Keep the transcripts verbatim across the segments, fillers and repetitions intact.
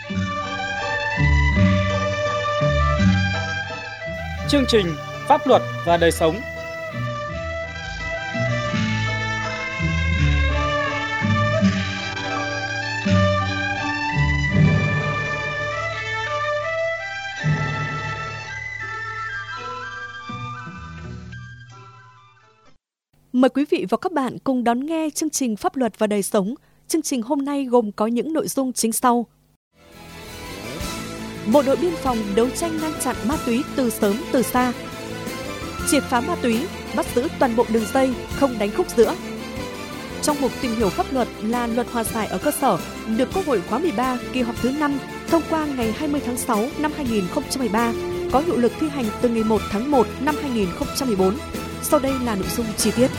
Chương trình Pháp luật và đời sống. Mời quý vị và các bạn cùng đón nghe chương trình Pháp luật và đời sống. Chương trình hôm nay gồm có những nội dung chính sau. Bộ đội biên phòng đấu tranh ngăn chặn ma túy từ sớm từ xa. Triệt phá ma túy, bắt giữ toàn bộ đường dây, không đánh khúc giữa. Trong mục tìm hiểu pháp luật là luật hòa giải ở cơ sở, được Quốc hội khóa mười ba kỳ họp thứ năm thông qua ngày hai mươi tháng sáu năm hai nghìn không trăm mười ba, có hiệu lực thi hành từ ngày một tháng một năm hai nghìn không trăm mười bốn. Sau đây là nội dung chi tiết.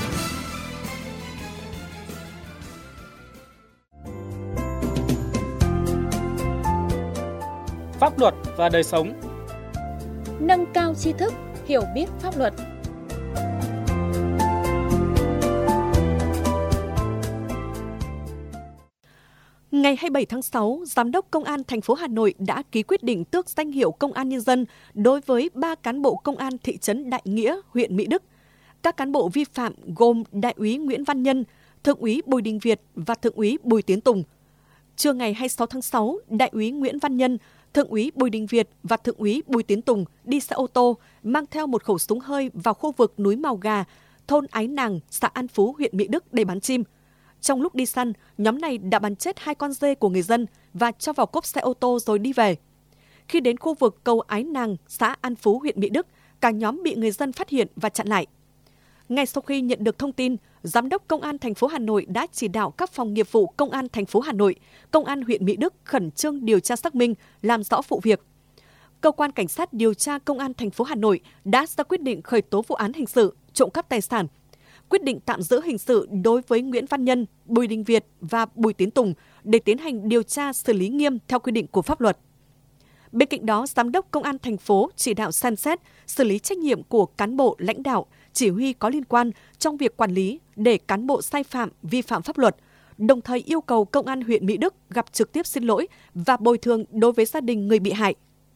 Pháp luật và đời sống. Nâng cao tri thức, hiểu biết pháp luật. Ngày hai mươi bảy tháng sáu, Giám đốc Công an thành phố Hà Nội đã ký quyết định tước danh hiệu Công an Nhân dân đối với ba cán bộ công an thị trấn Đại Nghĩa, huyện Mỹ Đức. Các cán bộ vi phạm gồm Đại úy Nguyễn Văn Nhân, Thượng úy Bùi Đình Việt và Thượng úy Bùi Tiến Tùng. Trưa ngày hai mươi sáu tháng sáu, Đại úy Nguyễn Văn Nhân, Thượng úy Bùi Đình Việt và Thượng úy Bùi Tiến Tùng đi xe ô tô mang theo một khẩu súng hơi vào khu vực núi Mào Gà, thôn Ái Nàng, xã An Phú, huyện Mỹ Đức để bắn chim. Trong lúc đi săn, nhóm này đã bắn chết hai con dê của người dân và cho vào cốp xe ô tô rồi đi về. Khi đến khu vực cầu Ái Nàng, xã An Phú, huyện Mỹ Đức, cả nhóm bị người dân phát hiện và chặn lại. Ngay sau khi nhận được thông tin, Giám đốc Công an thành phố Hà Nội đã chỉ đạo các phòng nghiệp vụ Công an thành phố Hà Nội, Công an huyện Mỹ Đức khẩn trương điều tra xác minh, làm rõ vụ việc. Cơ quan Cảnh sát điều tra Công an thành phố Hà Nội đã ra quyết định khởi tố vụ án hình sự trộm cắp tài sản, quyết định tạm giữ hình sự đối với Nguyễn Văn Nhân, Bùi Đình Việt và Bùi Tiến Tùng để tiến hành điều tra xử lý nghiêm theo quy định của pháp luật. Bên cạnh đó, Giám đốc Công an thành phố chỉ đạo xem xét xử lý trách nhiệm của cán bộ lãnh đạo, chỉ huy có liên quan trong việc quản lý để cán bộ sai phạm, vi phạm pháp luật, đồng thời yêu cầu Công an huyện Mỹ Đức gặp trực tiếp xin lỗi và bồi thường đối với gia đình người bị hại.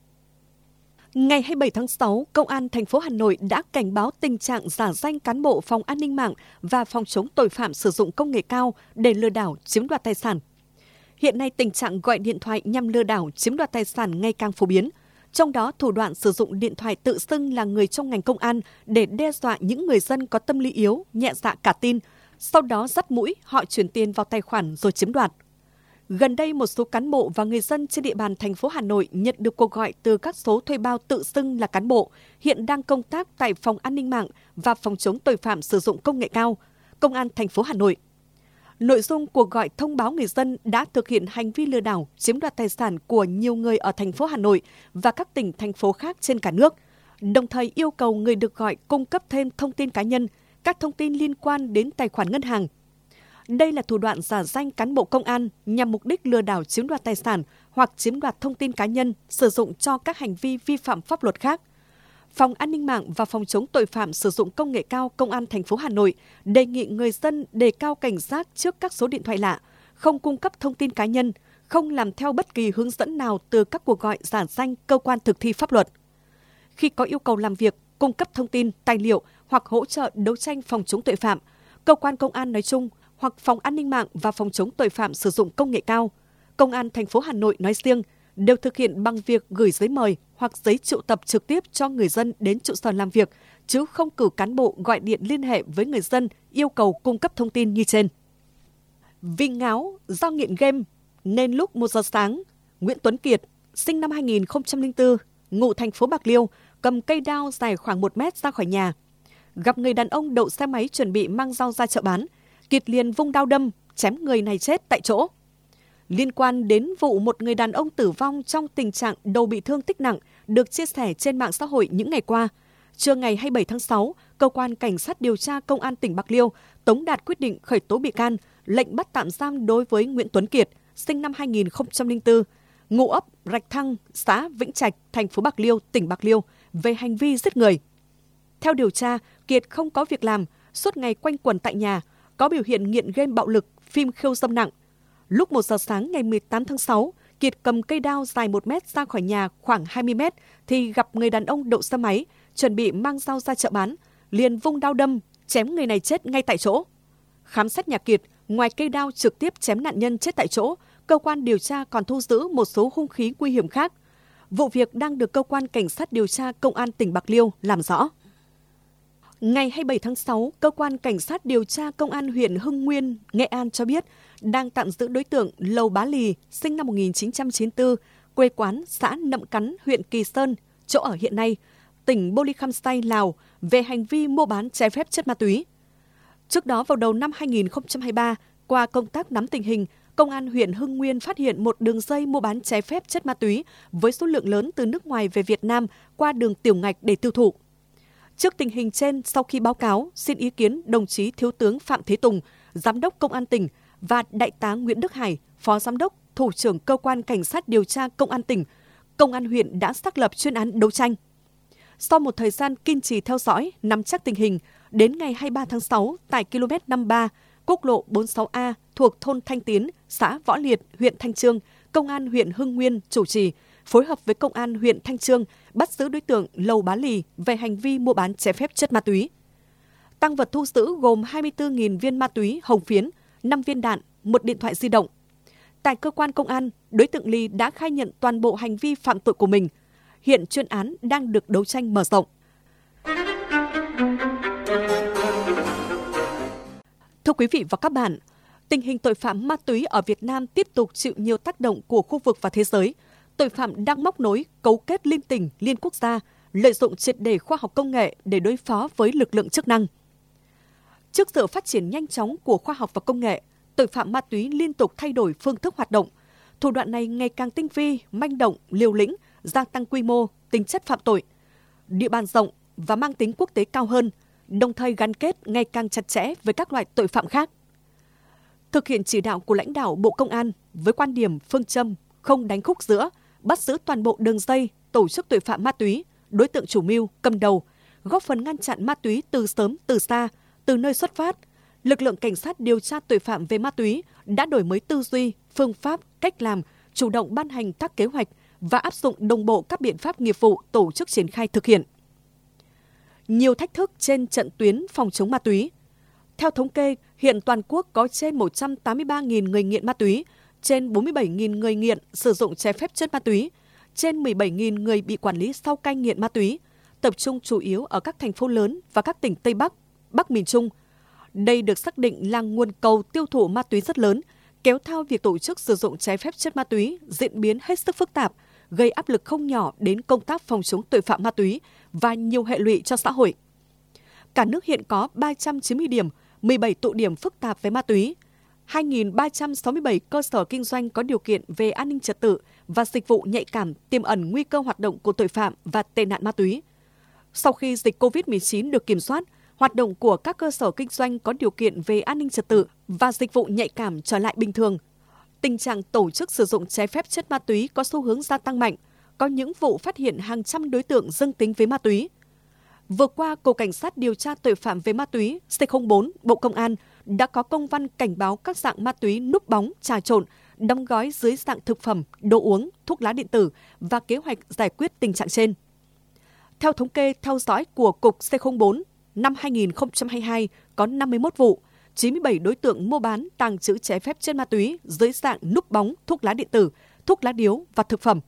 Ngày hai mươi bảy tháng sáu, Công an thành phố Hà Nội đã cảnh báo tình trạng giả danh cán bộ phòng an ninh mạng và phòng chống tội phạm sử dụng công nghệ cao để lừa đảo chiếm đoạt tài sản. Hiện nay tình trạng gọi điện thoại nhằm lừa đảo chiếm đoạt tài sản ngày càng phổ biến. Trong đó, thủ đoạn sử dụng điện thoại tự xưng là người trong ngành công an để đe dọa những người dân có tâm lý yếu, nhẹ dạ cả tin, sau đó dắt mũi họ chuyển tiền vào tài khoản rồi chiếm đoạt. Gần đây, một số cán bộ và người dân trên địa bàn thành phố Hà Nội nhận được cuộc gọi từ các số thuê bao tự xưng là cán bộ, hiện đang công tác tại Phòng An ninh mạng và Phòng chống tội phạm sử dụng công nghệ cao, Công an thành phố Hà Nội. Nội dung cuộc gọi thông báo người dân đã thực hiện hành vi lừa đảo chiếm đoạt tài sản của nhiều người ở thành phố Hà Nội và các tỉnh, thành phố khác trên cả nước, đồng thời yêu cầu người được gọi cung cấp thêm thông tin cá nhân, các thông tin liên quan đến tài khoản ngân hàng. Đây là thủ đoạn giả danh cán bộ công an nhằm mục đích lừa đảo chiếm đoạt tài sản hoặc chiếm đoạt thông tin cá nhân sử dụng cho các hành vi vi phạm pháp luật khác. Phòng An ninh mạng và Phòng chống tội phạm sử dụng công nghệ cao Công an thành phố Hà Nội đề nghị người dân đề cao cảnh giác trước các số điện thoại lạ, không cung cấp thông tin cá nhân, không làm theo bất kỳ hướng dẫn nào từ các cuộc gọi giả danh cơ quan thực thi pháp luật. Khi có yêu cầu làm việc, cung cấp thông tin, tài liệu hoặc hỗ trợ đấu tranh phòng chống tội phạm, cơ quan công an nói chung hoặc Phòng An ninh mạng và Phòng chống tội phạm sử dụng công nghệ cao, Công an thành phố Hà Nội nói riêng đều thực hiện bằng việc gửi giấy mời hoặc giấy triệu tập trực tiếp cho người dân đến trụ sở làm việc, chứ không cử cán bộ gọi điện liên hệ với người dân yêu cầu cung cấp thông tin như trên. Vì ngáo do nghiện game nên lúc một giờ sáng, Nguyễn Tuấn Kiệt, sinh năm hai nghìn không trăm lẻ bốn, ngụ thành phố Bạc Liêu, cầm cây đao dài khoảng một mét ra khỏi nhà. Gặp người đàn ông đậu xe máy chuẩn bị mang rau ra chợ bán, Kiệt liền vung đao đâm, chém người này chết tại chỗ. Liên quan đến vụ một người đàn ông tử vong trong tình trạng đầu bị thương tích nặng được chia sẻ trên mạng xã hội những ngày qua, trưa ngày hai mươi bảy tháng sáu, Cơ quan Cảnh sát điều tra Công an tỉnh Bạc Liêu tống đạt quyết định khởi tố bị can, lệnh bắt tạm giam đối với Nguyễn Tuấn Kiệt, sinh năm hai nghìn không trăm lẻ bốn, ngụ ấp Rạch Thăng, xã Vĩnh Trạch, thành phố Bạc Liêu, tỉnh Bạc Liêu về hành vi giết người. Theo điều tra, Kiệt không có việc làm, suốt ngày quanh quẩn tại nhà, có biểu hiện nghiện game bạo lực, phim khiêu dâm nặng. Lúc một giờ sáng ngày mười tám tháng sáu, Kiệt cầm cây đao dài một mét ra khỏi nhà khoảng hai mươi mét thì gặp người đàn ông đậu xe máy, chuẩn bị mang dao ra chợ bán, liền vung đao đâm, chém người này chết ngay tại chỗ. Khám xét nhà Kiệt, ngoài cây đao trực tiếp chém nạn nhân chết tại chỗ, cơ quan điều tra còn thu giữ một số hung khí nguy hiểm khác. Vụ việc đang được cơ quan cảnh sát điều tra Công an tỉnh Bạc Liêu làm rõ. Ngày hai mươi bảy tháng sáu, cơ quan cảnh sát điều tra Công an huyện Hưng Nguyên, Nghệ An cho biết đang tạm giữ đối tượng Lầu Bá Lì, sinh năm một nghìn chín trăm chín mươi tư, quê quán xã Nậm Cắn, huyện Kỳ Sơn, chỗ ở hiện nay, tỉnh Bô Ly Khăm Say, Lào, về hành vi mua bán trái phép chất ma túy. Trước đó vào đầu năm hai nghìn không trăm hai mươi ba, qua công tác nắm tình hình, Công an huyện Hưng Nguyên phát hiện một đường dây mua bán trái phép chất ma túy với số lượng lớn từ nước ngoài về Việt Nam qua đường tiểu ngạch để tiêu thụ. Trước tình hình trên, sau khi báo cáo, xin ý kiến đồng chí Thiếu tướng Phạm Thế Tùng, Giám đốc Công an tỉnh và Đại tá Nguyễn Đức Hải, Phó Giám đốc, Thủ trưởng Cơ quan Cảnh sát điều tra Công an tỉnh, Công an huyện đã xác lập chuyên án đấu tranh. Sau một thời gian kiên trì theo dõi, nắm chắc tình hình, đến ngày hai mươi ba tháng sáu, tại ki lô mét năm mươi ba, quốc lộ bốn mươi sáu A thuộc thôn Thanh Tiến, xã Võ Liệt, huyện Thanh Chương, Công an huyện Hưng Nguyên chủ trì, phối hợp với Công an huyện Thanh Chương bắt giữ đối tượng Lầu Bá Lì về hành vi mua bán trái phép chất ma túy. Tang vật thu giữ gồm hai mươi tư nghìn viên ma túy hồng phiến, năm viên đạn, một điện thoại di động. Tại cơ quan công an, đối tượng Lì đã khai nhận toàn bộ hành vi phạm tội của mình. Hiện chuyên án đang được đấu tranh mở rộng. Thưa quý vị và các bạn, tình hình tội phạm ma túy ở Việt Nam tiếp tục chịu nhiều tác động của khu vực và thế giới. Tội phạm đang móc nối, cấu kết liên tỉnh, liên quốc gia, lợi dụng triệt để khoa học công nghệ để đối phó với lực lượng chức năng. Trước sự phát triển nhanh chóng của khoa học và công nghệ, tội phạm ma túy liên tục thay đổi phương thức hoạt động. Thủ đoạn này ngày càng tinh vi, manh động, liều lĩnh, gia tăng quy mô, tính chất phạm tội, địa bàn rộng và mang tính quốc tế cao hơn, đồng thời gắn kết ngày càng chặt chẽ với các loại tội phạm khác. Thực hiện chỉ đạo của lãnh đạo Bộ Công an với quan điểm phương châm không đánh khúc giữa, bắt giữ toàn bộ đường dây, tổ chức tội phạm ma túy, đối tượng chủ mưu, cầm đầu, góp phần ngăn chặn ma túy từ sớm, từ xa, từ nơi xuất phát, lực lượng cảnh sát điều tra tội phạm về ma túy đã đổi mới tư duy, phương pháp, cách làm, chủ động ban hành các kế hoạch và áp dụng đồng bộ các biện pháp nghiệp vụ tổ chức triển khai thực hiện. Nhiều thách thức trên trận tuyến phòng chống ma túy. Theo thống kê, hiện toàn quốc có trên một trăm tám mươi ba nghìn người nghiện ma túy, trên bốn mươi bảy nghìn người nghiện sử dụng trái phép chất ma túy, trên mười bảy nghìn người bị quản lý sau cai nghiện ma túy, tập trung chủ yếu ở các thành phố lớn và các tỉnh Tây Bắc, Bắc miền Trung. Đây được xác định là nguồn cầu tiêu thụ ma túy rất lớn, kéo theo việc tổ chức sử dụng trái phép chất ma túy diễn biến hết sức phức tạp, gây áp lực không nhỏ đến công tác phòng chống tội phạm ma túy và nhiều hệ lụy cho xã hội. Cả nước hiện có ba trăm chín mươi điểm, mười bảy tụ điểm phức tạp về ma túy, hai nghìn ba trăm sáu mươi bảy cơ sở kinh doanh có điều kiện về an ninh trật tự và dịch vụ nhạy cảm tiềm ẩn nguy cơ hoạt động của tội phạm và tệ nạn ma túy. Sau khi dịch cô vít mười chín được kiểm soát, hoạt động của các cơ sở kinh doanh có điều kiện về an ninh trật tự và dịch vụ nhạy cảm trở lại bình thường. Tình trạng tổ chức sử dụng trái phép chất ma túy có xu hướng gia tăng mạnh, có những vụ phát hiện hàng trăm đối tượng dương tính với ma túy. Vừa qua, Cục Cảnh sát điều tra tội phạm về ma túy C không bốn Bộ Công an đã có công văn cảnh báo các dạng ma túy núp bóng, trà trộn, đóng gói dưới dạng thực phẩm, đồ uống, thuốc lá điện tử và kế hoạch giải quyết tình trạng trên. Theo thống kê theo dõi của Cục C không bốn, năm hai nghìn không trăm hai mươi hai có năm mươi mốt vụ, chín mươi bảy đối tượng mua bán, tàng trữ trái phép chất ma túy dưới dạng núp bóng, thuốc lá điện tử, thuốc lá điếu và thực phẩm.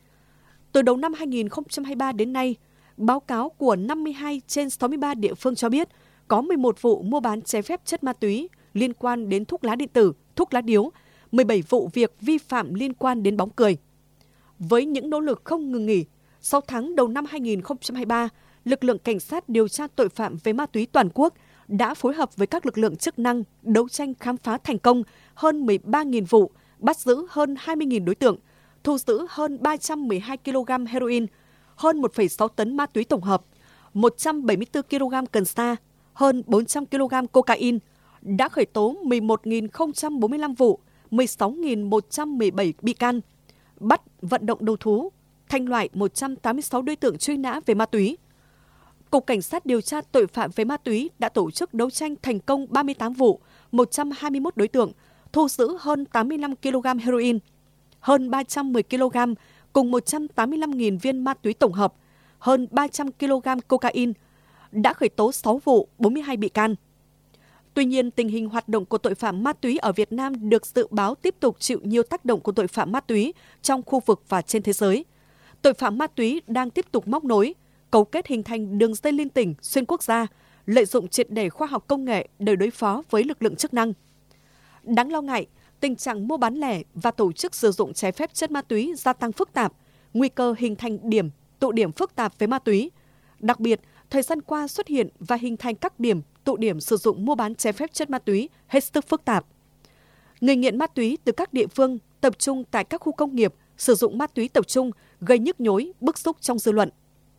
Từ đầu năm hai nghìn không trăm hai mươi ba đến nay, báo cáo của năm mươi hai trên sáu mươi ba địa phương cho biết có mười một vụ mua bán trái phép chất ma túy liên quan đến thuốc lá điện tử, thuốc lá điếu, mười bảy vụ việc vi phạm liên quan đến bóng cười. Với những nỗ lực không ngừng nghỉ, sáu tháng đầu năm hai nghìn không trăm hai mươi ba, lực lượng cảnh sát điều tra tội phạm về ma túy toàn quốc đã phối hợp với các lực lượng chức năng đấu tranh khám phá thành công hơn mười ba nghìn vụ, bắt giữ hơn hai mươi nghìn đối tượng, thu giữ hơn ba trăm mười hai ki lô gam heroin, hơn một phẩy sáu tấn ma túy tổng hợp, một trăm bảy mươi tư ki lô gam cần sa, hơn bốn trăm ki lô gam cocaine, đã khởi tố mười một nghìn không trăm bốn mươi lăm vụ, mười sáu nghìn một trăm mười bảy bị can, bắt vận động đầu thú, thanh loại một trăm tám mươi sáu đối tượng truy nã về ma túy. Cục Cảnh sát điều tra tội phạm về ma túy đã tổ chức đấu tranh thành công ba mươi tám vụ, một trăm hai mươi mốt đối tượng, thu giữ hơn tám mươi lăm ki lô gam heroin. hơn ba trăm mười ki lô gam cùng một trăm tám mươi lăm nghìn viên ma túy tổng hợp, hơn ba trăm ki lô gam cocaine, đã khởi tố sáu vụ, bốn mươi hai bị can. Tuy nhiên, tình hình hoạt động của tội phạm ma túy ở Việt Nam được dự báo tiếp tục chịu nhiều tác động của tội phạm ma túy trong khu vực và trên thế giới. Tội phạm ma túy đang tiếp tục móc nối, cấu kết hình thành đường dây liên tỉnh xuyên quốc gia, lợi dụng triệt để khoa học công nghệ để đối phó với lực lượng chức năng. Đáng lo ngại, tình trạng mua bán lẻ và tổ chức sử dụng trái phép chất ma túy gia tăng phức tạp, nguy cơ hình thành điểm, tụ điểm phức tạp với ma túy. Đặc biệt, thời gian qua xuất hiện và hình thành các điểm, tụ điểm sử dụng mua bán trái phép chất ma túy hết sức phức tạp. Người nghiện ma túy từ các địa phương tập trung tại các khu công nghiệp sử dụng ma túy tập trung gây nhức nhối, bức xúc trong dư luận.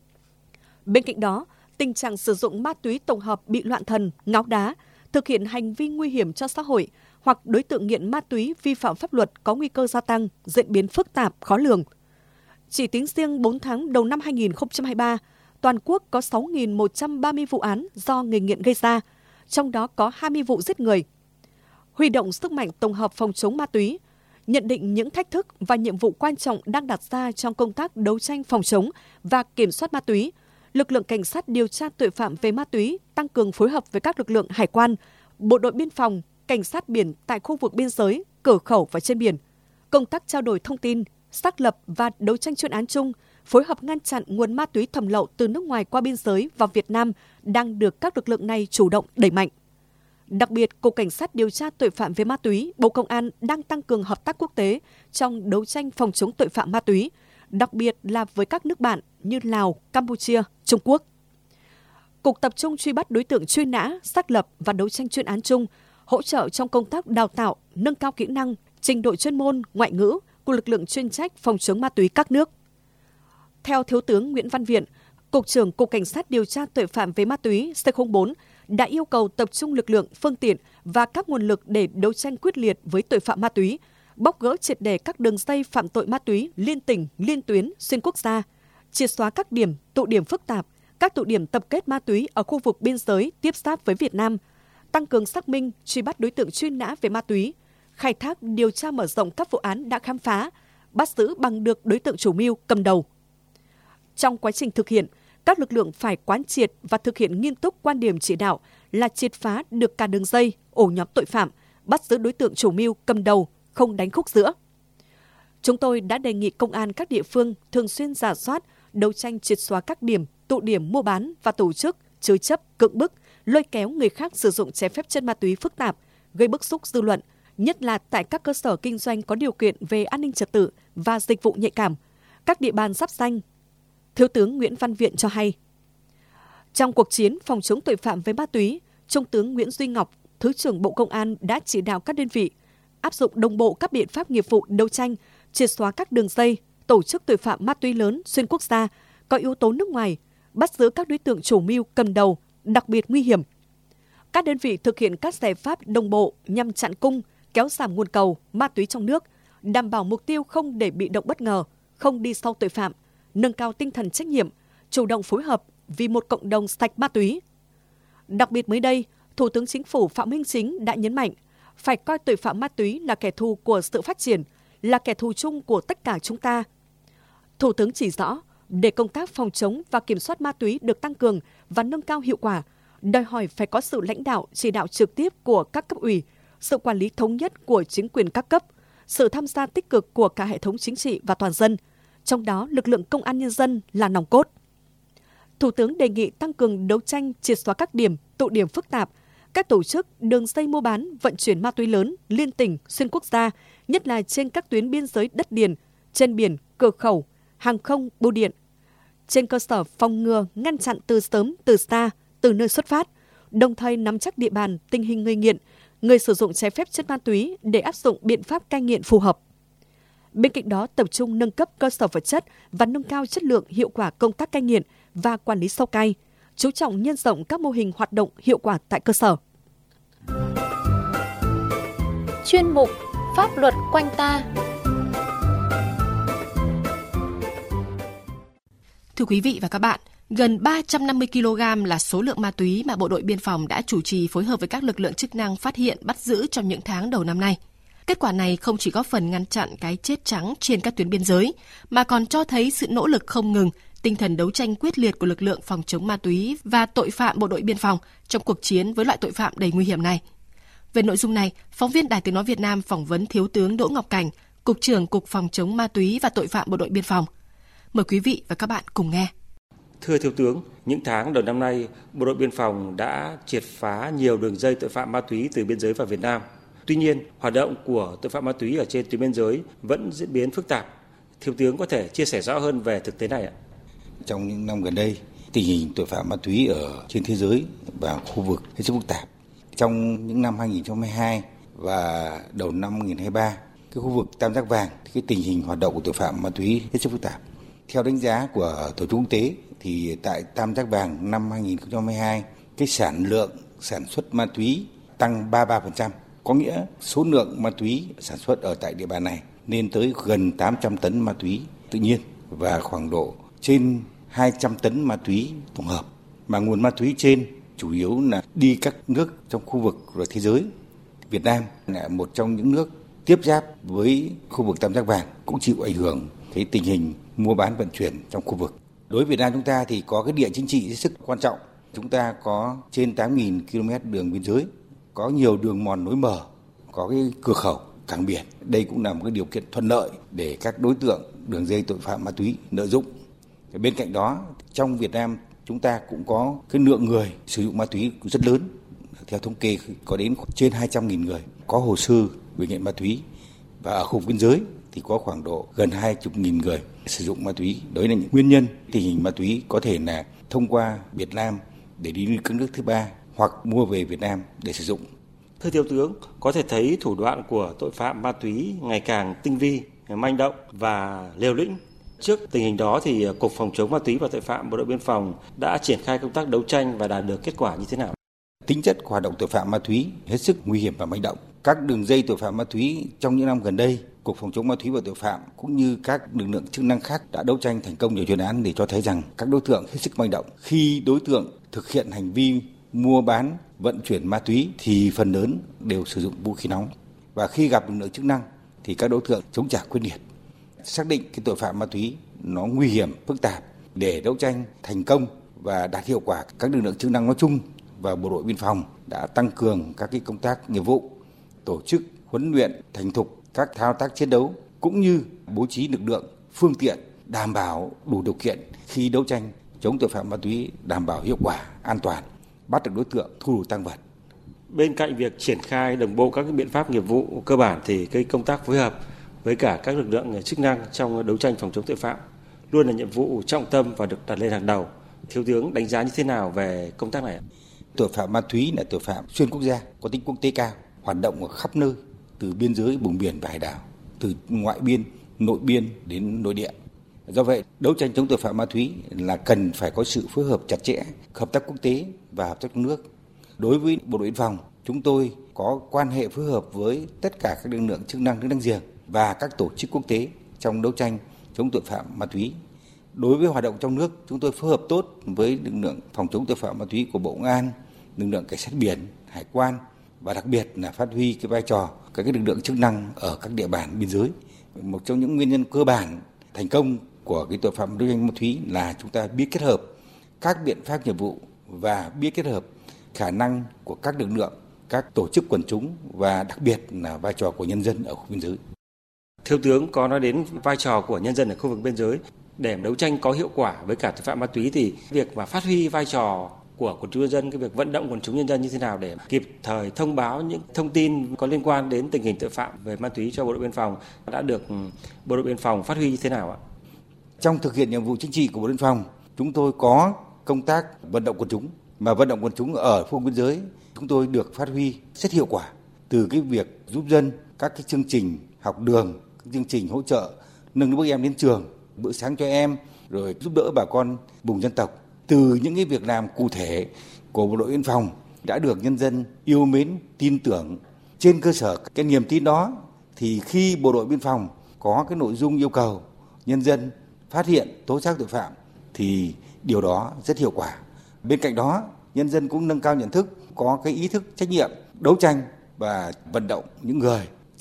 Bên cạnh đó, tình trạng sử dụng ma túy tổng hợp bị loạn thần, ngáo đá, thực hiện hành vi nguy hiểm cho xã hội hoặc đối tượng nghiện ma túy vi phạm pháp luật có nguy cơ gia tăng, diễn biến phức tạp, khó lường. Chỉ tính riêng bốn tháng đầu năm hai nghìn không trăm hai mươi ba, toàn quốc có sáu nghìn một trăm ba mươi vụ án do người nghiện gây ra, trong đó có hai mươi vụ giết người. Huy động sức mạnh tổng hợp phòng chống ma túy, nhận định những thách thức và nhiệm vụ quan trọng đang đặt ra trong công tác đấu tranh phòng chống và kiểm soát ma túy, lực lượng cảnh sát điều tra tội phạm về ma túy tăng cường phối hợp với các lực lượng hải quan, bộ đội biên phòng, cảnh sát biển tại khu vực biên giới, cửa khẩu và trên biển, công tác trao đổi thông tin, xác lập và đấu tranh chuyên án chung, phối hợp ngăn chặn nguồn ma túy thẩm lậu từ nước ngoài qua biên giới vào Việt Nam đang được các lực lượng này chủ động đẩy mạnh. Đặc biệt, Cục Cảnh sát điều tra tội phạm về ma túy, Bộ Công an đang tăng cường hợp tác quốc tế trong đấu tranh phòng chống tội phạm ma túy, đặc biệt là với các nước bạn như Lào, Campuchia, Trung Quốc. Cục tập trung truy bắt đối tượng truy nã, xác lập và đấu tranh chuyên án chung, hỗ trợ trong công tác đào tạo, nâng cao kỹ năng, trình độ chuyên môn, ngoại ngữ của lực lượng chuyên trách phòng chống ma túy các nước. Theo Thiếu tướng Nguyễn Văn Viện, Cục trưởng Cục Cảnh sát điều tra tội phạm về ma túy C không bốn đã yêu cầu tập trung lực lượng, phương tiện và các nguồn lực để đấu tranh quyết liệt với tội phạm ma túy, bóc gỡ triệt để các đường dây phạm tội ma túy liên tỉnh, liên tuyến, xuyên quốc gia, triệt xóa các điểm, tụ điểm phức tạp, các tụ điểm tập kết ma túy ở khu vực biên giới tiếp giáp với Việt Nam, tăng cường xác minh, truy bắt đối tượng truy nã về ma túy, khai thác, điều tra mở rộng các vụ án đã khám phá, bắt giữ bằng được đối tượng chủ mưu cầm đầu. Trong quá trình thực hiện, các lực lượng phải quán triệt và thực hiện nghiêm túc quan điểm chỉ đạo là triệt phá được cả đường dây, ổ nhóm tội phạm, bắt giữ đối tượng chủ mưu cầm đầu, không đánh khúc giữa. Chúng tôi đã đề nghị công an các địa phương thường xuyên rà soát, đấu tranh triệt xóa các điểm, tụ điểm mua bán và tổ chức, chứa chấp, cưỡng bức, lôi kéo người khác sử dụng trái phép chất ma túy phức tạp, gây bức xúc dư luận, nhất là tại các cơ sở kinh doanh có điều kiện về an ninh trật tự và dịch vụ nhạy cảm, các địa bàn giáp danh. Thiếu tướng Nguyễn Văn Viện cho hay, trong cuộc chiến phòng chống tội phạm với ma túy, Trung tướng Nguyễn Duy Ngọc, Thứ trưởng Bộ Công an đã chỉ đạo các đơn vị áp dụng đồng bộ các biện pháp nghiệp vụ đấu tranh, triệt xóa các đường dây, tổ chức tội phạm ma túy lớn xuyên quốc gia có yếu tố nước ngoài, bắt giữ các đối tượng chủ mưu cầm đầu đặc biệt nguy hiểm. Các đơn vị thực hiện các giải pháp đồng bộ nhằm chặn cung, kéo giảm nguồn cầu ma túy trong nước, đảm bảo mục tiêu không để bị động bất ngờ, không đi sau tội phạm, nâng cao tinh thần trách nhiệm, chủ động phối hợp vì một cộng đồng sạch ma túy. Đặc biệt mới đây, Thủ tướng Chính phủ Phạm Minh Chính đã nhấn mạnh phải coi tội phạm ma túy là kẻ thù của sự phát triển, là kẻ thù chung của tất cả chúng ta. Thủ tướng chỉ rõ, để công tác phòng chống và kiểm soát ma túy được tăng cường và nâng cao hiệu quả, đòi hỏi phải có sự lãnh đạo, chỉ đạo trực tiếp của các cấp ủy, sự quản lý thống nhất của chính quyền các cấp, sự tham gia tích cực của cả hệ thống chính trị và toàn dân, trong đó lực lượng công an nhân dân là nòng cốt. Thủ tướng đề nghị tăng cường đấu tranh triệt xóa các điểm, tụ điểm phức tạp, các tổ chức, đường dây mua bán, vận chuyển ma túy lớn, liên tỉnh, xuyên quốc gia, nhất là trên các tuyến biên giới đất liền, trên biển, cửa khẩu, hàng không, bưu điện. Trên cơ sở phòng ngừa, ngăn chặn từ sớm, từ xa, từ nơi xuất phát, đồng thời nắm chắc địa bàn, tình hình người nghiện, người sử dụng trái phép chất ma túy để áp dụng biện pháp cai nghiện phù hợp. Bên cạnh đó, tập trung nâng cấp cơ sở vật chất và nâng cao chất lượng hiệu quả công tác cai nghiện và quản lý sau cai, chú trọng nhân rộng các mô hình hoạt động hiệu quả tại cơ sở. Chuyên mục Pháp luật quanh ta. Thưa quý vị và các bạn, gần ba trăm năm mươi ki lô gam là số lượng ma túy mà Bộ đội Biên phòng đã chủ trì phối hợp với các lực lượng chức năng phát hiện bắt giữ trong những tháng đầu năm nay. Kết quả này không chỉ góp phần ngăn chặn cái chết trắng trên các tuyến biên giới, mà còn cho thấy sự nỗ lực không ngừng, tinh thần đấu tranh quyết liệt của lực lượng phòng chống ma túy và tội phạm bộ đội biên phòng trong cuộc chiến với loại tội phạm đầy nguy hiểm này. Về nội dung này, phóng viên Đài Tiếng nói Việt Nam phỏng vấn Thiếu tướng Đỗ Ngọc Cảnh, Cục trưởng Cục Phòng chống ma túy và tội phạm bộ đội biên phòng. Mời quý vị và các bạn cùng nghe. Thưa Thiếu tướng, những tháng đầu năm nay, Bộ đội Biên phòng đã triệt phá nhiều đường dây tội phạm ma túy từ biên giới vào Việt Nam. Tuy nhiên, hoạt động của tội phạm ma túy ở trên tuyến biên giới vẫn diễn biến phức tạp. Thiếu tướng có thể chia sẻ rõ hơn về thực tế này ạ? Trong những năm gần đây, tình hình tội phạm ma túy ở trên thế giới và khu vực hết sức phức tạp. Trong những năm hai nghìn không trăm hai mươi hai và đầu năm hai nghìn không trăm hai mươi ba, cái khu vực Tam Giác Vàng thì cái tình hình hoạt động của tội phạm ma túy hết sức phức tạp. Theo đánh giá của tổ chức quốc tế thì tại Tam Giác Vàng năm hai nghìn không trăm hai mươi hai, cái sản lượng sản xuất ma túy tăng ba mươi ba phần trăm, có nghĩa số lượng ma túy sản xuất ở tại địa bàn này lên tới gần tám trăm tấn ma túy tự nhiên và khoảng độ trên hai trăm tấn ma túy tổng hợp. Mà nguồn ma túy trên chủ yếu là đi các nước trong khu vực và thế giới. Việt Nam là một trong những nước tiếp giáp với khu vực Tam Giác Vàng, cũng chịu ảnh hưởng cái tình hình mua bán vận chuyển trong khu vực. Đối với Việt Nam chúng ta thì có cái địa chính trị hết sức quan trọng. Chúng ta có trên tám nghìn ki lô mét đường biên giới, có nhiều đường mòn lối mở, có cái cửa khẩu, cảng biển. Đây cũng là một cái điều kiện thuận lợi để các đối tượng đường dây tội phạm ma túy lợi dụng. Bên cạnh đó, trong Việt Nam chúng ta cũng có cái lượng người sử dụng ma túy rất lớn. Theo thống kê có đến trên hai trăm nghìn người có hồ sơ về nghiện ma túy. Và ở khu vực biên giới thì có khoảng độ gần hai mươi nghìn người sử dụng ma túy. Đấy là những nguyên nhân tình hình ma túy có thể là thông qua Việt Nam để đi các nước thứ ba hoặc mua về Việt Nam để sử dụng. Thưa Thiếu tướng, có thể thấy thủ đoạn của tội phạm ma túy ngày càng tinh vi, manh động và liều lĩnh. Trước tình hình đó thì Cục Phòng chống ma túy và tội phạm bộ đội biên phòng đã triển khai công tác đấu tranh và đạt được kết quả như thế nào? Tính chất của hoạt động tội phạm ma túy hết sức nguy hiểm và manh động. Các đường dây tội phạm ma túy trong những năm gần đây, Cục Phòng chống ma túy và tội phạm cũng như các lực lượng chức năng khác đã đấu tranh thành công nhiều chuyên án để cho thấy rằng các đối tượng hết sức manh động. Khi đối tượng thực hiện hành vi mua bán, vận chuyển ma túy thì phần lớn đều sử dụng vũ khí nóng. Và khi gặp lực lượng chức năng thì các đối tượng chống trả quyết liệt. Xác định cái tội phạm ma túy nó nguy hiểm, phức tạp, để đấu tranh thành công và đạt hiệu quả, các lực lượng chức năng nói chung và bộ đội biên phòng đã tăng cường các cái công tác nghiệp vụ, tổ chức huấn luyện thành thục các thao tác chiến đấu cũng như bố trí lực lượng, phương tiện đảm bảo đủ điều kiện khi đấu tranh chống tội phạm ma túy, đảm bảo hiệu quả, an toàn, bắt được đối tượng, thu đủ tang vật. Bên cạnh việc triển khai đồng bộ các biện pháp nghiệp vụ cơ bản thì cái công tác phối hợp với cả các lực lượng chức năng trong đấu tranh phòng chống tội phạm luôn là nhiệm vụ trọng tâm và được đặt lên hàng đầu. Thiếu tướng đánh giá như thế nào về công tác này? Tội phạm ma túy là tội phạm xuyên quốc gia, có tính quốc tế cao, hoạt động ở khắp nơi, từ biên giới, vùng biển và hải đảo, từ ngoại biên, nội biên đến nội địa. Do vậy, đấu tranh chống tội phạm ma túy là cần phải có sự phối hợp chặt chẽ, hợp tác quốc tế và hợp tác trong nước. Đối với Bộ đội biên phòng, chúng tôi có quan hệ phối hợp với tất cả các lực lượng chức năng nước láng giềng và các tổ chức quốc tế trong đấu tranh chống tội phạm ma túy. Đối với hoạt động trong nước, chúng tôi phối hợp tốt với lực lượng phòng chống tội phạm ma túy của Bộ Công an, lực lượng cảnh sát biển, hải quan và đặc biệt là phát huy cái vai trò các cái lực lượng chức năng ở các địa bàn biên giới. Một trong những nguyên nhân cơ bản thành công của cái tội phạm đấu tranh ma túy là chúng ta biết kết hợp các biện pháp nghiệp vụ và biết kết hợp khả năng của các lực lượng, các tổ chức quần chúng và đặc biệt là vai trò của nhân dân ở khu biên giới. Thiếu tướng có nói đến vai trò của nhân dân ở khu vực biên giới. Để đấu tranh có hiệu quả với cả tội phạm ma túy thì việc mà phát huy vai trò của quần chúng nhân dân, cái việc vận động quần chúng nhân dân như thế nào để kịp thời thông báo những thông tin có liên quan đến tình hình tội phạm về ma túy cho bộ đội biên phòng đã được bộ đội biên phòng phát huy như thế nào ạ? Trong thực hiện nhiệm vụ chính trị của bộ đội biên phòng, chúng tôi có công tác vận động quần chúng, mà vận động quần chúng ở khu biên giới chúng tôi được phát huy rất hiệu quả từ cái việc giúp dân các cái chương trình học đường, các chương trình hỗ trợ nâng đỡ bước em đến trường, bữa sáng cho em, rồi giúp đỡ bà con vùng dân tộc. Từ những cái việc làm cụ thể của bộ đội biên phòng đã được nhân dân yêu mến, tin tưởng. Trên cơ sở cái niềm tin đó thì khi bộ đội biên phòng có cái nội dung yêu cầu nhân dân phát hiện, tố giác tội phạm thì điều đó rất hiệu quả. Bên cạnh đó, nhân dân cũng nâng cao nhận thức, có cái ý thức trách nhiệm, đấu tranh và vận động những người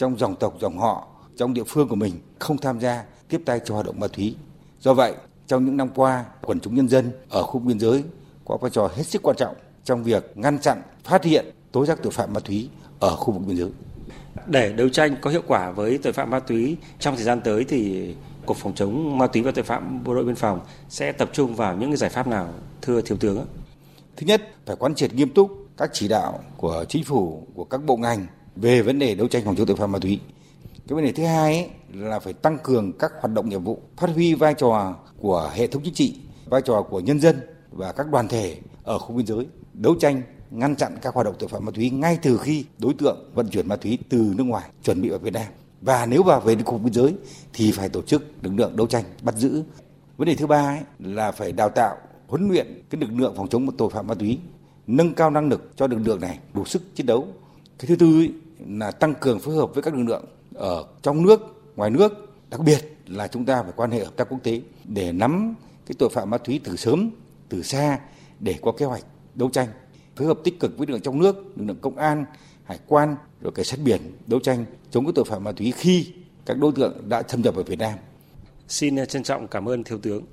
trong dòng tộc, dòng họ, trong địa phương của mình không tham gia tiếp tay cho hoạt động ma túy. Do vậy, trong những năm qua, quần chúng nhân dân ở khu biên giới có vai trò hết sức quan trọng trong việc ngăn chặn, phát hiện, tố giác tội phạm ma túy ở khu vực biên giới. Để đấu tranh có hiệu quả với tội phạm ma túy trong thời gian tới thì Cục Phòng chống ma túy và tội phạm Bộ đội Biên phòng sẽ tập trung vào những giải pháp nào, thưa Thiếu tướng? Thứ nhất, phải quán triệt nghiêm túc các chỉ đạo của chính phủ, của các bộ ngành về vấn đề đấu tranh phòng chống tội phạm ma túy. Cái vấn đề thứ hai ấy, là phải tăng cường các hoạt động nghiệp vụ, phát huy vai trò của hệ thống chính trị, vai trò của nhân dân và các đoàn thể ở khu biên giới, đấu tranh ngăn chặn các hoạt động tội phạm ma túy ngay từ khi đối tượng vận chuyển ma túy từ nước ngoài chuẩn bị vào Việt Nam. Và nếu vào về khu biên giới thì phải tổ chức lực lượng đấu tranh bắt giữ. Vấn đề thứ ba ấy, là phải đào tạo, huấn luyện cái lực lượng phòng chống tội phạm ma túy, nâng cao năng lực cho lực lượng này đủ sức chiến đấu. Cái thứ tư ấy, là tăng cường phối hợp với các lực lượng ở trong nước, ngoài nước, đặc biệt là chúng ta phải quan hệ hợp tác quốc tế để nắm cái tội phạm ma túy từ sớm, từ xa để có kế hoạch đấu tranh, phối hợp tích cực với lực lượng trong nước, lực lượng công an, hải quan, rồi cảnh sát biển đấu tranh chống cái tội phạm ma túy khi các đối tượng đã thâm nhập vào Việt Nam. Xin trân trọng cảm ơn Thiếu tướng.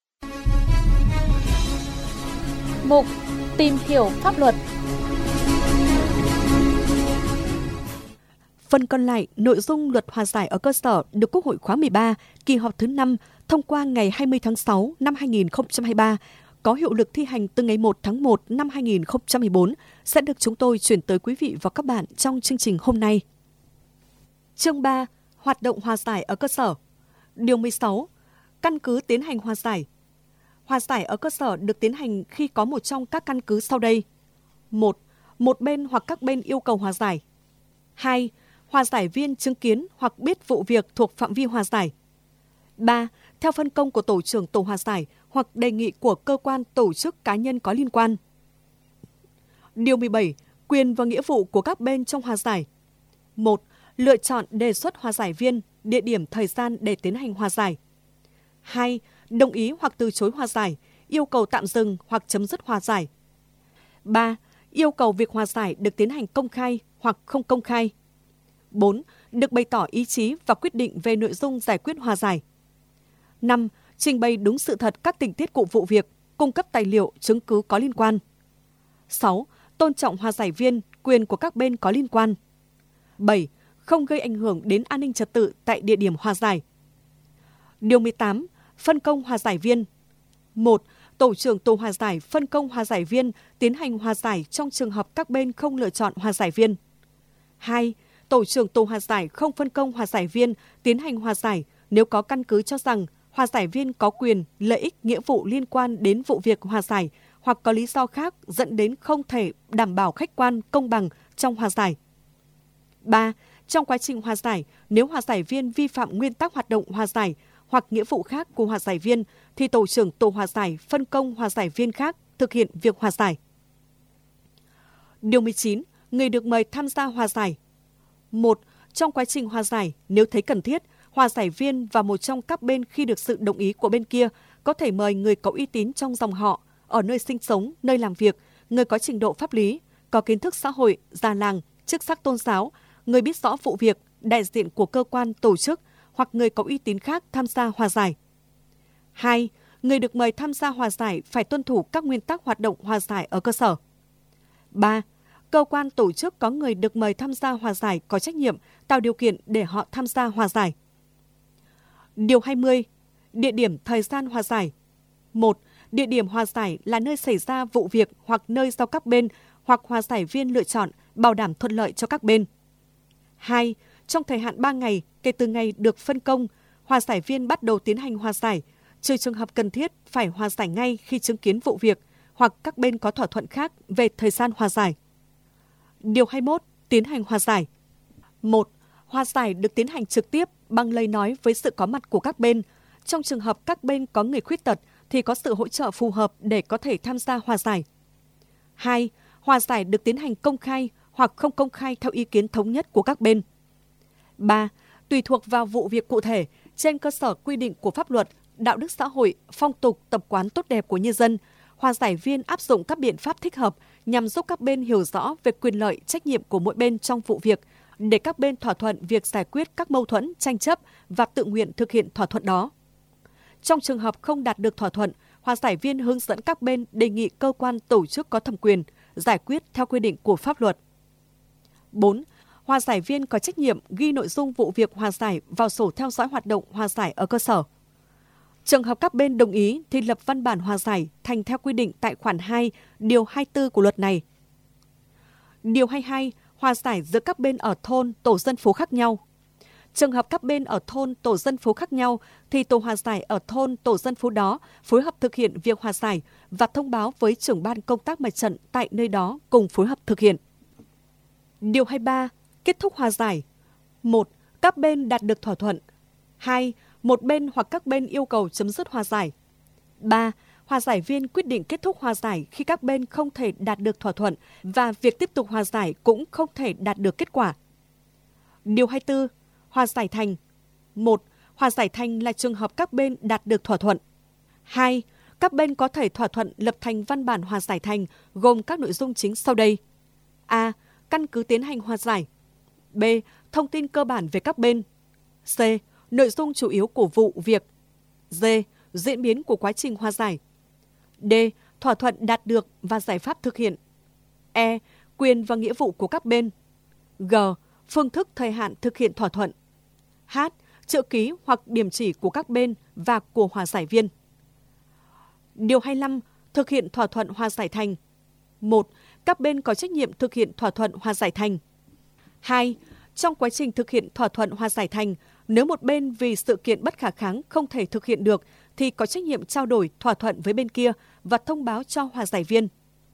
Mục Tìm hiểu pháp luật. Phần còn lại, nội dung luật hòa giải ở cơ sở được Quốc hội khóa mười ba, kỳ họp thứ năm thông qua ngày hai mươi tháng sáu năm hai nghìn không trăm hai mươi ba, có hiệu lực thi hành từ ngày một tháng một năm hai nghìn không trăm mười bốn, sẽ được chúng tôi chuyển tới quý vị và các bạn trong chương trình hôm nay. Chương ba. Hoạt động hòa giải ở cơ sở. Điều mười sáu. Căn cứ tiến hành hòa giải. Hòa giải ở cơ sở được tiến hành khi có một trong các căn cứ sau đây. một. Một bên hoặc các bên yêu cầu hòa giải. hai. Hòa giải viên chứng kiến hoặc biết vụ việc thuộc phạm vi hòa giải. ba. Theo phân công của tổ trưởng tổ hòa giải hoặc đề nghị của cơ quan, tổ chức, cá nhân có liên quan. Điều mười bảy. Quyền và nghĩa vụ của các bên trong hòa giải. một. Lựa chọn đề xuất hòa giải viên, địa điểm, thời gian để tiến hành hòa giải. hai. Đồng ý hoặc từ chối hòa giải, yêu cầu tạm dừng hoặc chấm dứt hòa giải. ba. Yêu cầu việc hòa giải được tiến hành công khai hoặc không công khai. bốn. Được bày tỏ ý chí và quyết định về nội dung giải quyết hòa giải. năm. Trình bày đúng sự thật các tình tiết của vụ việc, cung cấp tài liệu, chứng cứ có liên quan. sáu. Tôn trọng hòa giải viên, quyền của các bên có liên quan. bảy. Không gây ảnh hưởng đến an ninh trật tự tại địa điểm hòa giải. Điều mười tám. Phân công hòa giải viên. một. Tổ trưởng tổ hòa giải phân công hòa giải viên tiến hành hòa giải trong trường hợp các bên không lựa chọn hòa giải viên. hai. Tổ trưởng tổ hòa giải không phân công hòa giải viên tiến hành hòa giải nếu có căn cứ cho rằng hòa giải viên có quyền, lợi ích, nghĩa vụ liên quan đến vụ việc hòa giải hoặc có lý do khác dẫn đến không thể đảm bảo khách quan, công bằng trong hòa giải. ba. Trong quá trình hòa giải, nếu hòa giải viên vi phạm nguyên tắc hoạt động hòa giải hoặc nghĩa vụ khác của hòa giải viên, thì tổ trưởng tổ hòa giải phân công hòa giải viên khác thực hiện việc hòa giải. Điều mười chín. Người được mời tham gia hòa giải. một. Trong quá trình hòa giải, nếu thấy cần thiết, hòa giải viên và một trong các bên khi được sự đồng ý của bên kia có thể mời người có uy tín trong dòng họ, ở nơi sinh sống, nơi làm việc, người có trình độ pháp lý, có kiến thức xã hội, già làng, chức sắc tôn giáo, người biết rõ vụ việc, đại diện của cơ quan, tổ chức hoặc người có uy tín khác tham gia hòa giải. hai. Người được mời tham gia hòa giải phải tuân thủ các nguyên tắc hoạt động hòa giải ở cơ sở. ba. Cơ quan, tổ chức có người được mời tham gia hòa giải có trách nhiệm tạo điều kiện để họ tham gia hòa giải. Điều hai mươi. Địa điểm, thời gian hòa giải. một. Địa điểm hòa giải là nơi xảy ra vụ việc hoặc nơi do các bên hoặc hòa giải viên lựa chọn bảo đảm thuận lợi cho các bên. hai. Trong thời hạn ba ngày kể từ ngày được phân công, hòa giải viên bắt đầu tiến hành hòa giải, trừ trường hợp cần thiết phải hòa giải ngay khi chứng kiến vụ việc hoặc các bên có thỏa thuận khác về thời gian hòa giải. Điều hai mươi mốt. Tiến hành hòa giải. một. Hòa giải được tiến hành trực tiếp bằng lời nói với sự có mặt của các bên. Trong trường hợp các bên có người khuyết tật thì có sự hỗ trợ phù hợp để có thể tham gia hòa giải. hai. Hòa giải được tiến hành công khai hoặc không công khai theo ý kiến thống nhất của các bên. ba. Tùy thuộc vào vụ việc cụ thể, trên cơ sở quy định của pháp luật, đạo đức xã hội, phong tục, tập quán tốt đẹp của nhân dân, hòa giải viên áp dụng các biện pháp thích hợp nhằm giúp các bên hiểu rõ về quyền lợi, trách nhiệm của mỗi bên trong vụ việc, để các bên thỏa thuận việc giải quyết các mâu thuẫn, tranh chấp và tự nguyện thực hiện thỏa thuận đó. Trong trường hợp không đạt được thỏa thuận, hòa giải viên hướng dẫn các bên đề nghị cơ quan tổ chức có thẩm quyền giải quyết theo quy định của pháp luật. bốn. Hòa giải viên có trách nhiệm ghi nội dung vụ việc hòa giải vào sổ theo dõi hoạt động hòa giải ở cơ sở. Trường hợp các bên đồng ý thì lập văn bản hòa giải thành theo quy định tại khoản hai, điều hai mươi tư của luật này. Điều hai mươi hai. Hòa giải giữa các bên ở thôn, tổ dân phố khác nhau. Trường hợp các bên ở thôn, tổ dân phố khác nhau thì tổ hòa giải ở thôn, tổ dân phố đó phối hợp thực hiện việc hòa giải và thông báo với trưởng ban công tác mặt trận tại nơi đó cùng phối hợp thực hiện. Điều hai mươi ba. Kết thúc hòa giải. một. Các bên đạt được thỏa thuận. hai. Một bên hoặc các bên yêu cầu chấm dứt hòa giải. ba. Hòa giải viên quyết định kết thúc hòa giải khi các bên không thể đạt được thỏa thuận và việc tiếp tục hòa giải cũng không thể đạt được kết quả. Điều hai mươi tư. Hòa giải thành. một. Hòa giải thành là trường hợp các bên đạt được thỏa thuận. hai. Các bên có thể thỏa thuận lập thành văn bản hòa giải thành gồm các nội dung chính sau đây. A. Căn cứ tiến hành hòa giải. B. Thông tin cơ bản về các bên. C. Nội dung chủ yếu của vụ việc. D. Diễn biến của quá trình hòa giải. D. Thỏa thuận đạt được và giải pháp thực hiện. E. Quyền và nghĩa vụ của các bên. G. Phương thức thời hạn thực hiện thỏa thuận. H. Chữ ký hoặc điểm chỉ của các bên và của hòa giải viên. Điều hai mươi lăm. Thực hiện thỏa thuận hòa giải thành. một. Các bên có trách nhiệm thực hiện thỏa thuận hòa giải thành. hai. Trong quá trình thực hiện thỏa thuận hòa giải thành, nếu một bên vì sự kiện bất khả kháng không thể thực hiện được thì có trách nhiệm trao đổi thỏa thuận với bên kia và thông báo cho hòa giải viên.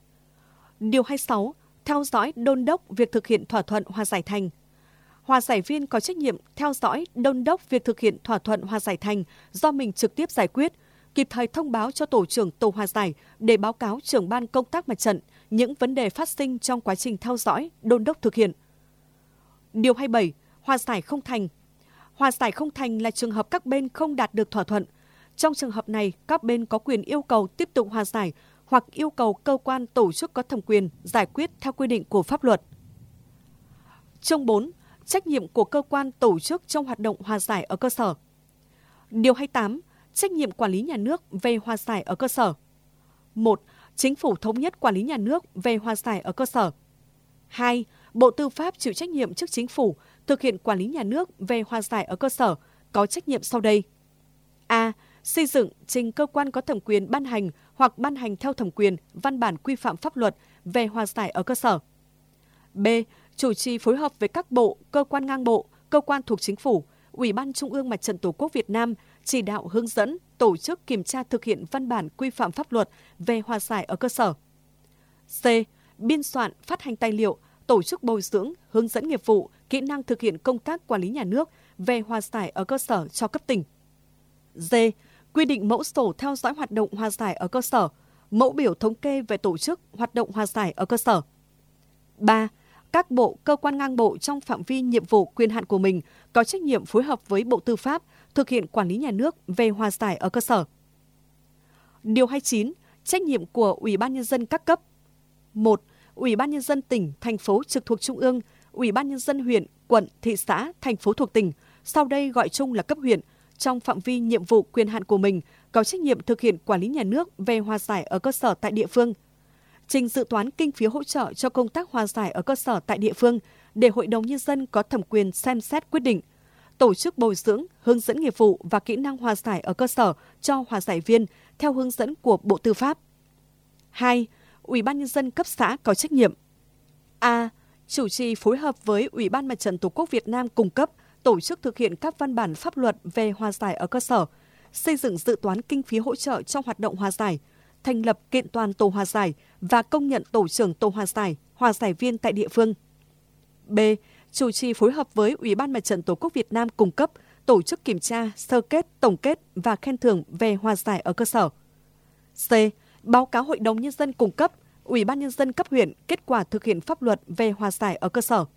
Điều hai mươi sáu. Theo dõi đôn đốc việc thực hiện thỏa thuận hòa giải thành. Hòa giải viên có trách nhiệm theo dõi đôn đốc việc thực hiện thỏa thuận hòa giải thành do mình trực tiếp giải quyết, kịp thời thông báo cho tổ trưởng tổ hòa giải để báo cáo trưởng ban công tác mặt trận những vấn đề phát sinh trong quá trình theo dõi, đôn đốc thực hiện. Điều hai mươi bảy. Hòa giải không thành. Hòa giải không thành là trường hợp các bên không đạt được thỏa thuận. Trong trường hợp này, các bên có quyền yêu cầu tiếp tục hòa giải hoặc yêu cầu cơ quan tổ chức có thẩm quyền giải quyết theo quy định của pháp luật. Chương bốn. Trách nhiệm của cơ quan tổ chức trong hoạt động hòa giải ở cơ sở. Điều hai mươi tám. Trách nhiệm quản lý nhà nước về hòa giải ở cơ sở. một. Chính phủ thống nhất quản lý nhà nước về hòa giải ở cơ sở. hai. Bộ Tư pháp chịu trách nhiệm trước chính phủ thực hiện quản lý nhà nước về hòa giải ở cơ sở có trách nhiệm sau đây. A. Xây dựng trình cơ quan có thẩm quyền ban hành hoặc ban hành theo thẩm quyền văn bản quy phạm pháp luật về hòa giải ở cơ sở. B. Chủ trì phối hợp với các bộ, cơ quan ngang bộ, cơ quan thuộc chính phủ, Ủy ban Trung ương Mặt trận Tổ quốc Việt Nam chỉ đạo hướng dẫn, tổ chức kiểm tra thực hiện văn bản quy phạm pháp luật về hòa giải ở cơ sở. C. Biên soạn, phát hành tài liệu, tổ chức bồi dưỡng, hướng dẫn nghiệp vụ, kỹ năng thực hiện công tác quản lý nhà nước về hòa giải ở cơ sở cho cấp tỉnh. D. Quy định mẫu sổ theo dõi hoạt động hòa giải ở cơ sở, mẫu biểu thống kê về tổ chức hoạt động hòa giải ở cơ sở. ba. Các bộ, cơ quan ngang bộ trong phạm vi nhiệm vụ quyền hạn của mình có trách nhiệm phối hợp với Bộ Tư pháp thực hiện quản lý nhà nước về hòa giải ở cơ sở. Điều hai mươi chín. Trách nhiệm của Ủy ban Nhân dân các cấp. một. Ủy ban Nhân dân tỉnh, thành phố trực thuộc Trung ương, Ủy ban Nhân dân huyện, quận, thị xã, thành phố thuộc tỉnh, sau đây gọi chung là cấp huyện, trong phạm vi nhiệm vụ quyền hạn của mình, có trách nhiệm thực hiện quản lý nhà nước về hòa giải ở cơ sở tại địa phương. Trình dự toán kinh phí hỗ trợ cho công tác hòa giải ở cơ sở tại địa phương để Hội đồng Nhân dân có thẩm quyền xem xét quyết định. Tổ chức bồi dưỡng, hướng dẫn nghiệp vụ và kỹ năng hòa giải ở cơ sở cho hòa giải viên theo hướng dẫn của Bộ Tư pháp. hai. Ủy ban Nhân dân cấp xã có trách nhiệm. A. Chủ trì phối hợp với Ủy ban Mặt trận Tổ quốc Việt Nam cung cấp, tổ chức thực hiện các văn bản pháp luật về hòa giải ở cơ sở, xây dựng dự toán kinh phí hỗ trợ trong hoạt động hòa giải, thành lập kiện toàn tổ hòa giải và công nhận tổ trưởng tổ hòa giải, hòa giải viên tại địa phương. B. Chủ trì phối hợp với Ủy ban Mặt trận Tổ quốc Việt Nam cung cấp, tổ chức kiểm tra, sơ kết, tổng kết và khen thưởng về hòa giải ở cơ sở. C. Báo cáo Hội đồng Nhân dân cung cấp, Ủy ban Nhân dân cấp huyện kết quả thực hiện pháp luật về hòa giải ở cơ sở.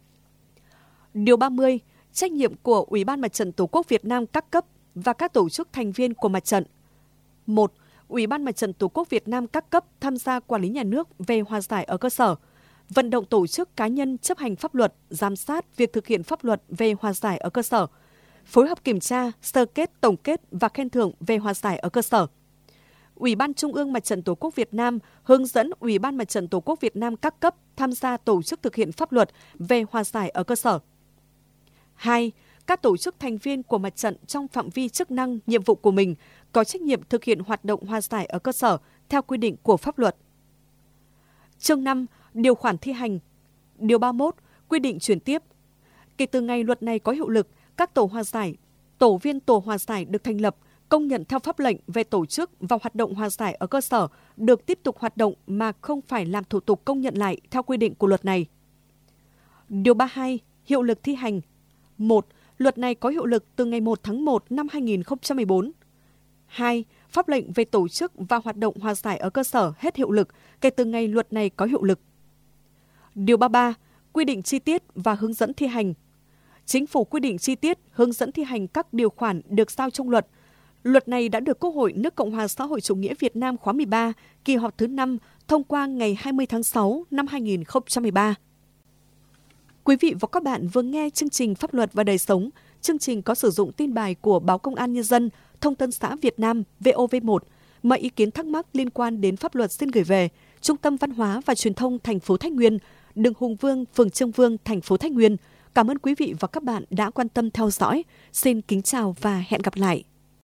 Điều ba mươi. Trách nhiệm của Ủy ban Mặt trận Tổ quốc Việt Nam các cấp và các tổ chức thành viên của mặt trận. một. Ủy ban Mặt trận Tổ quốc Việt Nam các cấp tham gia quản lý nhà nước về hòa giải ở cơ sở, vận động tổ chức cá nhân chấp hành pháp luật, giám sát việc thực hiện pháp luật về hòa giải ở cơ sở, phối hợp kiểm tra, sơ kết, tổng kết và khen thưởng về hòa giải ở cơ sở. Ủy ban Trung ương Mặt trận Tổ quốc Việt Nam hướng dẫn Ủy ban Mặt trận Tổ quốc Việt Nam các cấp tham gia tổ chức thực hiện pháp luật về hòa giải ở cơ sở. hai. Các tổ chức thành viên của mặt trận trong phạm vi chức năng, nhiệm vụ của mình có trách nhiệm thực hiện hoạt động hòa giải ở cơ sở theo quy định của pháp luật. Chương năm. Điều khoản thi hành. Điều ba mươi mốt. Quy định chuyển tiếp. Kể từ ngày luật này có hiệu lực, các tổ hòa giải, tổ viên tổ hòa giải được thành lập, công nhận theo pháp lệnh về tổ chức và hoạt động hòa giải ở cơ sở được tiếp tục hoạt động mà không phải làm thủ tục công nhận lại theo quy định của luật này. Điều ba mươi hai. Hiệu lực thi hành. một. Luật này có hiệu lực từ ngày một tháng một năm hai nghìn không trăm mười bốn. hai. Pháp lệnh về tổ chức và hoạt động hòa giải ở cơ sở hết hiệu lực kể từ ngày luật này có hiệu lực. Điều ba mươi ba. Quy định chi tiết và hướng dẫn thi hành. Chính phủ quy định chi tiết, hướng dẫn thi hành các điều khoản được giao trong luật. Luật này đã được Quốc hội nước Cộng hòa xã hội chủ nghĩa Việt Nam khóa mười ba, kỳ họp thứ năm, thông qua ngày hai mươi tháng sáu năm hai nghìn không trăm mười ba. Quý vị và các bạn vừa nghe chương trình Pháp luật và đời sống. Chương trình có sử dụng tin bài của Báo Công an Nhân dân, Thông tấn xã Việt Nam, vê o vê một. Mọi ý kiến thắc mắc liên quan đến pháp luật xin gửi về Trung tâm Văn hóa và Truyền thông thành phố Thái Nguyên, đường Hùng Vương, phường Trương Vương, thành phố Thái Nguyên. Cảm ơn quý vị và các bạn đã quan tâm theo dõi. Xin kính chào và hẹn gặp lại.